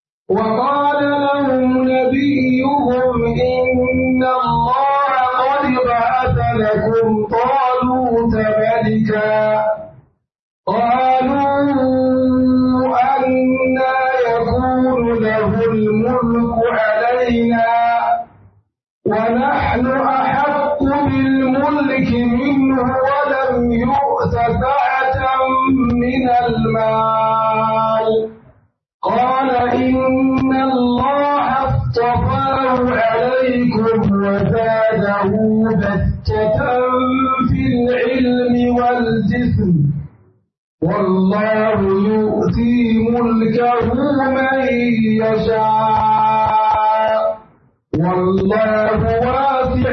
وقال لهم نبيهم إن الله قد بعث لكم طالوت ملكا قالوا أنى يكون له الملك علينا ونحن أحق بالملك منه ولم يؤت سعة من المال قال إن الله اصطفاه عليكم وزاده بسطة في العلم والجسم والله يؤتي ملكه من يشاء والله واسع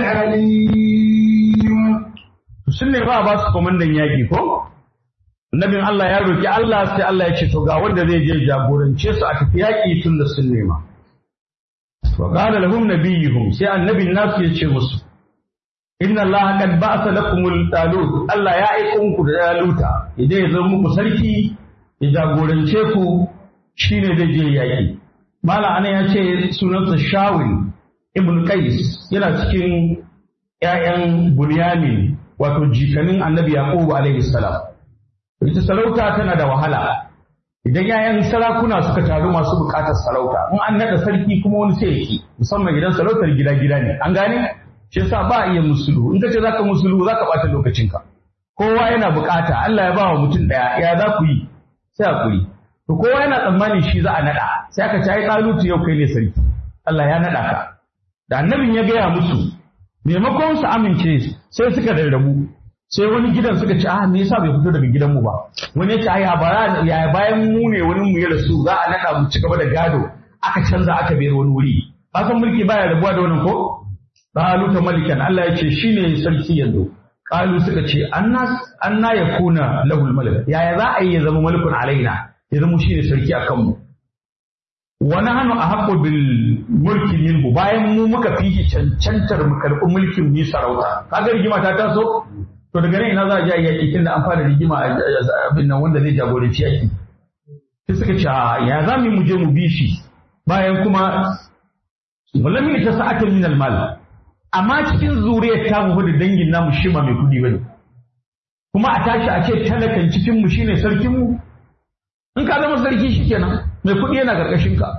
عليم. Sun ne ba su komandan yaƙi ko? Nabin Allah ya roƙi Allah sai Allah ya ce to ga wanda zai je jagorance su a tafi yaƙi tun da sun nema. Wa qala lahum nabiyuhum sai annabin nasu ya ce musu inna Allah qad ba'atha lakumul talut Allah ya aika muku da taluta idan ya zama muku sarki ya jagorance ku shine zai je yaƙi. Mala anan ya ce sunansa Shawil ibn Qais yana cikin ƴaƴan Bunyamin wato jikanin Annabi Yaqub alaihi salam. Ita sarauta tana da wahala. Idan yayan sarakuna suka taru masu bukatar sarauta, in an nada sarki kuma wani sai yake, musamman idan sarautar gida-gida ne. An gane? Shi yasa ba iya musulu. In kace zaka musulu zaka bata lokacinka. Kowa yana bukata, Allah ya bawa mutum daya, ya za ku yi? Sai hakuri. To kowa yana tsammanin shi za a nada. Sai aka ce ai Talutu yau kai ne sarki. Allah ya nada ka. Da annabin ya gaya musu, maimakon su amince sai suka rarrabu. sai wani gidan suka ce me yasa bai fito daga gidanmu ba, wani ya ce ya bayan mu ne wani mu ya rasu za a naɗa mu ci gaba da gado aka canza aka bayar wani wuri. Kasan mulki baya rabuwa da wannan ko? Qalu ta malikan, Allah ya ce shine sarki yanzu. Qalu suka ce anna yakuna lahul malik, yaya za a yi ya zama malikun alaina, ya zama shine sarki akan mu. Wa nahnu ahaqqu bil mulki minhu, bayan mu muka fi cancantar mu karɓi mulkin ni sarauta. Kaga rigima ta taso, to daga nan ina za a ji yaki tunda an fara rigima abin nan wanda zai jagoranci yaki. Sai suka ce ya za mu je mu bi shi bayan kuma walam ta sa'atan min al-mal, amma cikin zuriyar ta mu da dangin namu shi ma mai kudi bane, kuma a tashi a ce talakan cikin mu shine sarkin mu. In ka zama sarki shikenan, mai kudi yana karkashin ka,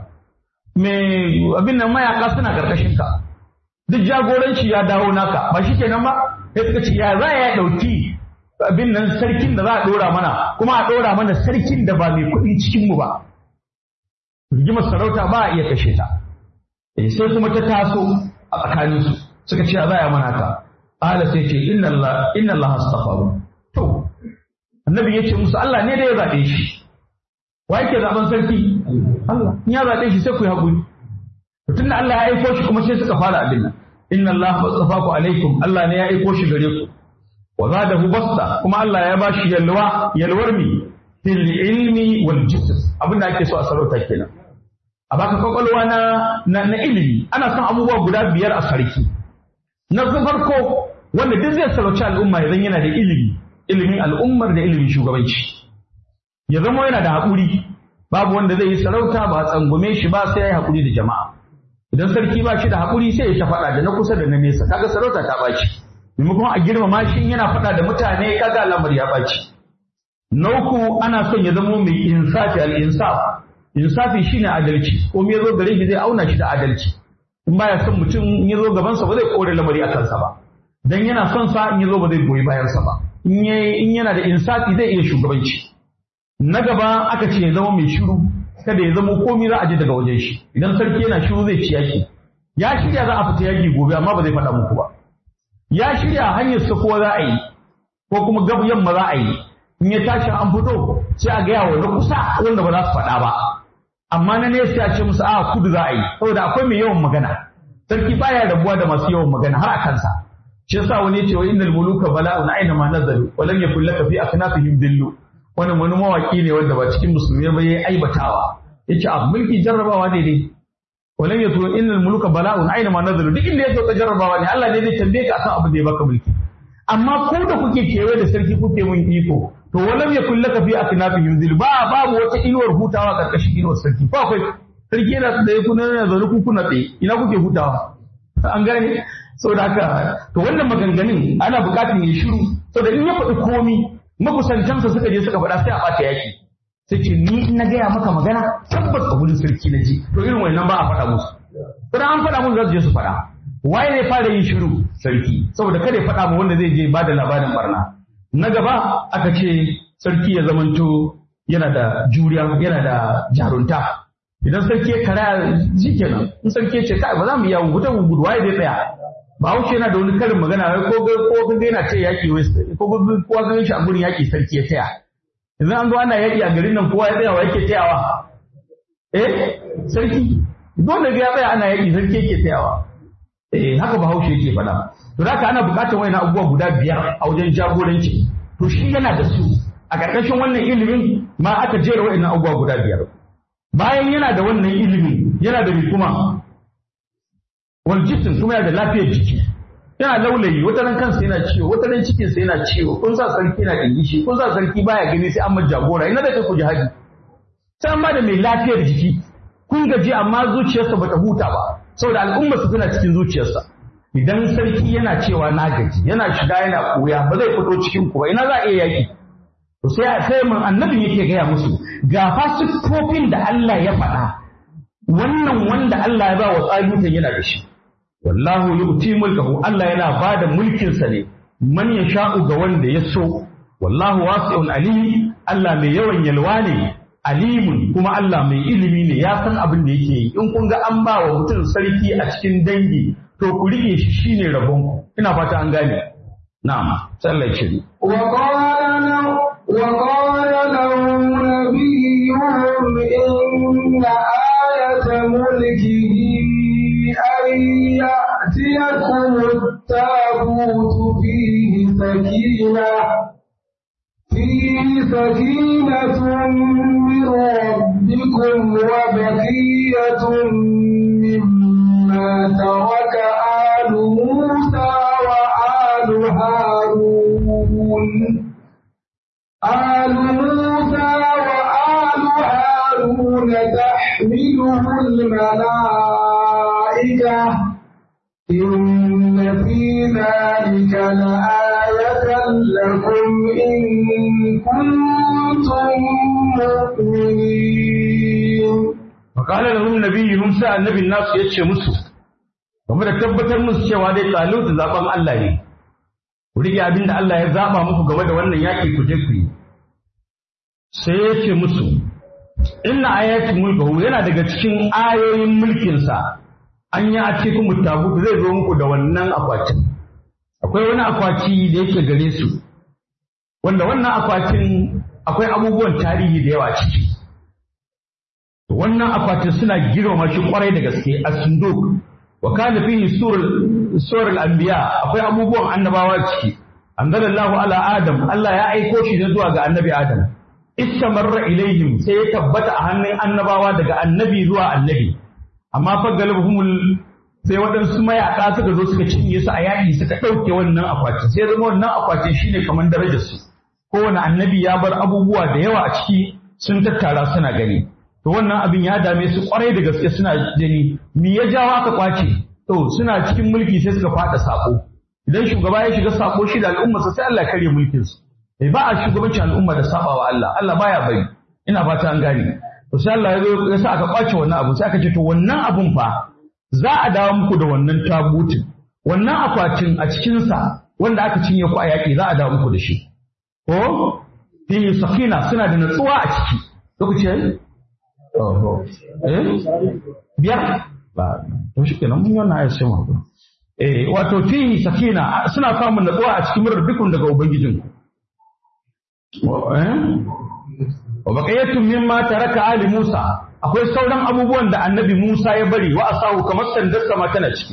mai abin nan mayaka suna karkashin ka, duk jagoranci ya dawo naka, ba shikenan ba. Sai suka ce ya za ya dauki abin nan sarkin da za a dora mana, kuma a dora mana sarkin da ba mai kudi cikin mu ba. Rigimar sarauta ba a iya kashe ta. Sai kuma ta taso a tsakaninsu suka ce za a mana ta. Ala sai ce inna Allah astaghfaru. To annabi ya ce musu Allah ne da ya zaɓe shi. Wa yake zaben sarki? Allah. In ya zaɓe shi sai ku yi haƙuri. Tunda Allah ya aiko shi kuma sai suka fara abin nan. Inna Allah astaghfaru alaikum, Allah ne ya aiko shi gare ku. Wa zadahu basta, kuma Allah ya bashi yalwar mi fil ilmi wal jism. Abin da ake so a sarauta kenan. A baka kwakwalwa na ilimi, ana son abubuwa guda 5 a sarki. Na farko wanda duk zai sarauci al'umma ya zan yana da ilimin al'ummar da ilimin shugabanci. Ya zama yana da haƙuri, babu wanda zai yi sarauta ba tsangume shi ba sai ya yi haƙuri da jama'a. Idan sarki ba shi da haƙuri sai ya ta faɗa da na kusa da na nesa, kaga sarauta ta ɓaci. Maimakon a girmama shi yana faɗa da mutane, kaga al'amari ya ɓaci. Na uku ana son ya zama mai insafi, al-insaf. Insafi shine adalci, ko me yazo gare shi zai auna shi da adalci. In baya son mutum in yazo gaban sa ba zai kore lamari akan sa ba. Dan yana son sa in yazo ba zai goyi bayan sa ba. In yana da insafi zai iya shugabanci. Na gaba aka ce ya zama mai shiru, kada ya zama komai za a je daga wajen shi. Idan sarki yana shiru zai ci yaki. Ya shirya za a fita yaki gobe amma ba zai faɗa muku ba. Ya shirya hanyar sa ko za a yi ko kuma gab yamma za a yi. In ya tashi an fito sai a gaya wa na kusa wanda ba za su faɗa ba. Amma na nesa ya ce musu kudu za a yi, saboda akwai mai yawan magana. Sarki baya rabuwa da masu yawan magana har a kansa. Shi yasa wani ya ce wa innal muluka bala'un aina ma nazalu wa lam yakul laka fi aknafihim dillu. Wannan wani mawaki ne wanda ba cikin musulmi ba yayi aibatawa. Yace mulki jarrabawa ne dai. Wa lam yakul innal muluka bala'un aina ma nazalu, duk inda ya zo jarrabawa ne, Allah ne zai tambaye ka akan abin da ya baka mulki. Amma ko da kuke kewaye da sarki kuke mun iko, to walam yakul laka fi aknafihim zil, babu wata inuwar hutawa karkashin inuwar sarki. Ba akwai sarki yana da kuna na zaune ku kuna tsaye, ina kuke hutawa? An gane? Saboda haka to wannan maganganun ana buƙatar ya shiru, saboda in ya faɗi komi makusantansa suka je suka faɗa sai a ɓata yaki. Sai ce ni in na gaya maka magana tabbas a gudun sarki na ji, to irin wannan ba a faɗa musu. Sai an faɗa musu za su je su faɗa. Waye ne fara yin shiru? Sarki, saboda kada ya faɗa mu wanda zai je ba da labarin barna. Na gaba aka ce sarki ya zamanto yana da juriya, yana da jarunta. Idan sarki ya karaya shi kenan, in sarki ya ce kai ba za mu iya gudu waye zai tsaya. Ba wuce yana da wani karin magana wai ko kun yana ce yaki wai ko kowa ganin shi a gurin yaki sarki ya taya. Idan an zo ana yaki a garin nan kowa ya tsaya wa yake tayawa. Sarki dole ya tsaya ana yaki sarki yake tayawa. Haka Bahaushe yake faɗa. To haka ana buƙatar wayannan abubuwa guda 5 a wajen jagoranci. To shi yana da su. A ƙarƙashin wannan ilimin ma aka jera wayannan abubuwa guda 5. Bayan yana da wannan ilimin, yana da kuma wal jism, kuma yana da lafiyar jiki. Yana laulayi, wata ran kansa yana ciwo, wata ran cikin sa yana ciwo. Kun sa sarki yana dingishi, kun sa sarki baya gani sai an mar jagora. Ina da kai ku jihadi. Sai an ba da mai lafiyar jiki. Kun gaji amma zuciyarsa bata huta ba. Saboda al'ummarsa suna cikin zuciyarsa. Idan sarki yana cewa na gaji, yana shiga yana koya, ba zai fito cikin ku ba, ina za a iya yaki. To sai mun annabin yake gaya musu ga fasifofin da Allah ya faɗa. Wannan wanda Allah ya ba wa tsalutan yana da shi. Wallahu yu'ti mulkahu, Allah yana ba da mulkin sa ne man yasha'u ga wanda ya so. Wallahu wasi'un alim, Allah mai yawan yalwa ne. Alimun, kuma Allah mai ilimi ne, ya san abin da yake yi. In kun ga an ba wa mutum sarki a cikin dangi, to ku rike shi shine rabon ku. Ina fata an gane. na'am sallaci وقال لهم نبيهم إن آية ملكه أن يأتيكم التابوت فيه سكينة من ربكم وبقية مما ترك آل موسى وآل هارون تحمله الملائكة إن في ذلك لآية لكم إن كنتم مؤمنين. وقال لهم نبيهم سأل النبي الناس يتشي مسو kuma da tabbatar musu cewa dai Talut zaben Allah ne ku rike abin da Allah ya zaba muku game da wannan yaki ku je ku yi sai ya ce musu inna ayatul mulku yana daga cikin ayoyin mulkin sa an yi a cikin mutabu zai zo muku da wannan akwatin akwai wani akwati da yake gare su wanda wannan akwatin akwai abubuwan tarihi da yawa ciki wannan akwatin suna girmama shi kwarai da gaske as-sunduk wa kana fihi surul anbiya akwai abubuwan annabawa ciki anzalallahu ala adam Allah ya aiko shi ne zuwa ga annabi adam istamarra ilaihim sai ya tabbata a hannun annabawa daga annabi zuwa annabi amma fa galibhumul sai waɗansu mayaka suka zo suka cinye su a yaƙi suka ɗauke wannan akwati sai zama wannan akwatin shine kamar darajar su kowane annabi ya bar abubuwa da yawa a ciki sun tattara suna gani to wannan abin ya dame su kwarai da gaske suna jini me ya jawo aka kwace to suna cikin mulki sai suka fada sako idan shugaba ya shiga sako shi da al'umma sai Allah ya kare mulkin su ba a shugabancin al'umma da sabawa Allah Allah baya bari ina fata an gane to sai Allah ya zo ya sa aka kwace wannan abu sai aka ce to wannan abun fa za a dawo muku da wannan tabutin wannan akwatin a cikin sa wanda aka cinye ku a yaki za a dawo muku da shi ko fi sakina suna da natsuwa a ciki lokaci biyar ba to shi kenan mun wannan ayat sai mu wato fihi sakina suna samun natsuwa a cikin rabbikun daga ubangijin wa baqayatun mimma taraka ali Musa akwai sauran abubuwan da annabi Musa ya bari wa asahu kamar sandar sama tana ciki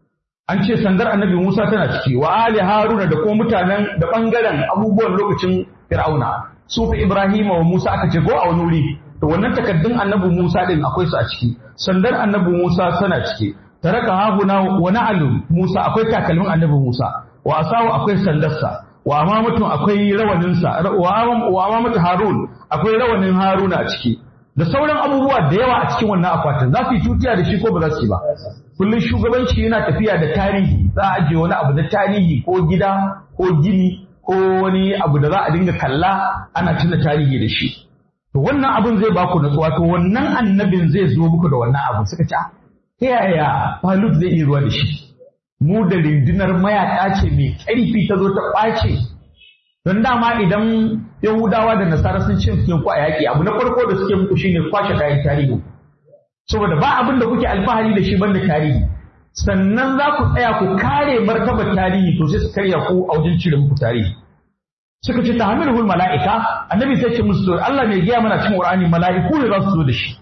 an ce sandar annabi Musa tana ciki wa ali Haruna da kuma mutanen da bangaren abubuwan lokacin Fir'auna su fi Ibrahim wa Musa aka ce go a wani wuri to wannan takaddun annabi Musa din akwai su a ciki sandar annabi Musa tana ciki taraka hahuna wa na'alu Musa akwai takalmin annabi Musa wa asahu akwai sandarsa wa amamatu akwai rawaninsa wa amamatu Harun akwai rawanin Haruna a ciki da sauran abubuwa da yawa a cikin wannan akwatin za su yi tutiya da shi ko ba za su yi ba kullum shugabanci yana tafiya da tarihi za a ajiye wani abu da tarihi ko gida ko gini ko wani abu da za a dinga kalla ana tuna tarihi da shi to wannan abin zai baku natsuwa to wannan annabin zai zo muku da wannan abu suka ce ta yaya Talut zai iya ruwa da shi mu da rundunar mayaka ce mai ƙarfi ta zo ta ɓace don dama idan Yahudawa da Nasara sun cin ku a yaƙi abu na farko da suke muku shine kwashe kayan tarihi saboda ba abin da kuke alfahari da shi banda tarihi sannan za ku tsaya ku kare martabar tarihi to sai su karya ku a wajen cire muku tarihi suka ce tahmiluhul mala'ika annabi sai ce musu Allah ne ya mana cikin Qur'ani mala'iku ne za su zo da shi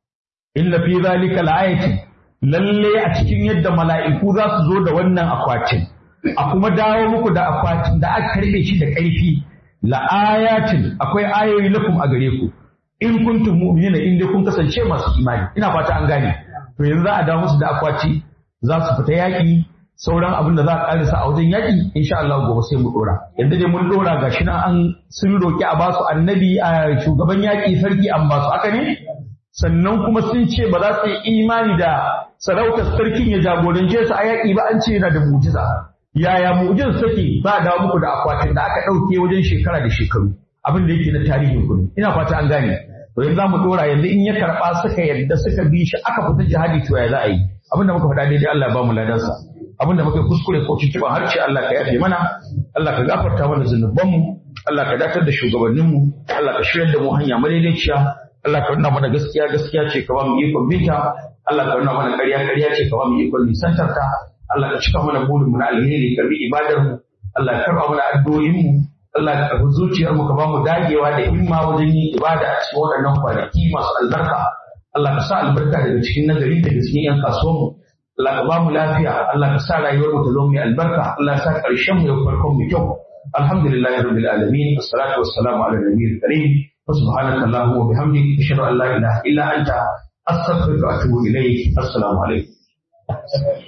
illa fi zalika la'ayatin lalle a cikin yadda mala'iku za su zo da wannan akwatin a kuma dawo muku da akwatin da aka karbe shi da ƙarfi la'ayatin akwai ayoyi lakum a gare ku in kuntum mu'minina in dai kun kasance masu imani ina fata an gane to yanzu za a dawo musu da akwati za su fita yaƙi sauran abin da za a karisa a wajen yaƙi insha Allah gobe sai mu dora yanda dai mun dora gashi nan an sun roki a basu annabi a shugaban yaƙi sarki an basu haka ne sannan kuma sun ce ba za su yi imani da sarautar sarkin ya jagorance su a yaƙi ba an ce yana da mu'jiza yaya mu'jiza take ba da muku da akwatin da aka ɗauke wajen shekara da shekaru abin da yake na tarihin ku ina fata an gane to yanzu za mu dora yanzu in ya karɓa suka yadda suka bi shi aka fita jihadi to ya za a yi abin da muka faɗa daidai Allah ya ba mu ladansa abin da muka kuskure ko tuntuɓan harshe Allah ka yafe mana Allah ka gafarta mana zunubanmu Allah ka datar da shugabanninmu Allah ka shiryar da mu hanya madaidaiciya Allah ka nuna mana gaskiya gaskiya ce ka ba mu ikon binta Allah ka nuna mana ƙarya ƙarya ce ka ba mu ikon nisantarta Allah ka cika mana burin mu na alheri ka bi ibadar mu Allah ya karɓa mana addu'o'inmu, Allah ya karɓi zuciyarmu ka ba mu dagewa da himma wajen yin ibada a cikin waɗannan kwanaki masu albarka. Allah ka sa albarka daga cikin nagari daga cikin 'yan kasuwanmu. Allah ka ba mu lafiya, Allah ka sa rayuwar mu ta zo mai albarka, Allah ya sa ƙarshen mu ya farkon mu kyau. Alhamdulillahi rabbil alamin, wassalatu wassalamu ala nabiyil karim. Wa subhanaka allahumma wa bihamdika ashhadu an la ilaha illa anta astaghfiruka wa atubu ilayk. Assalamu alaikum.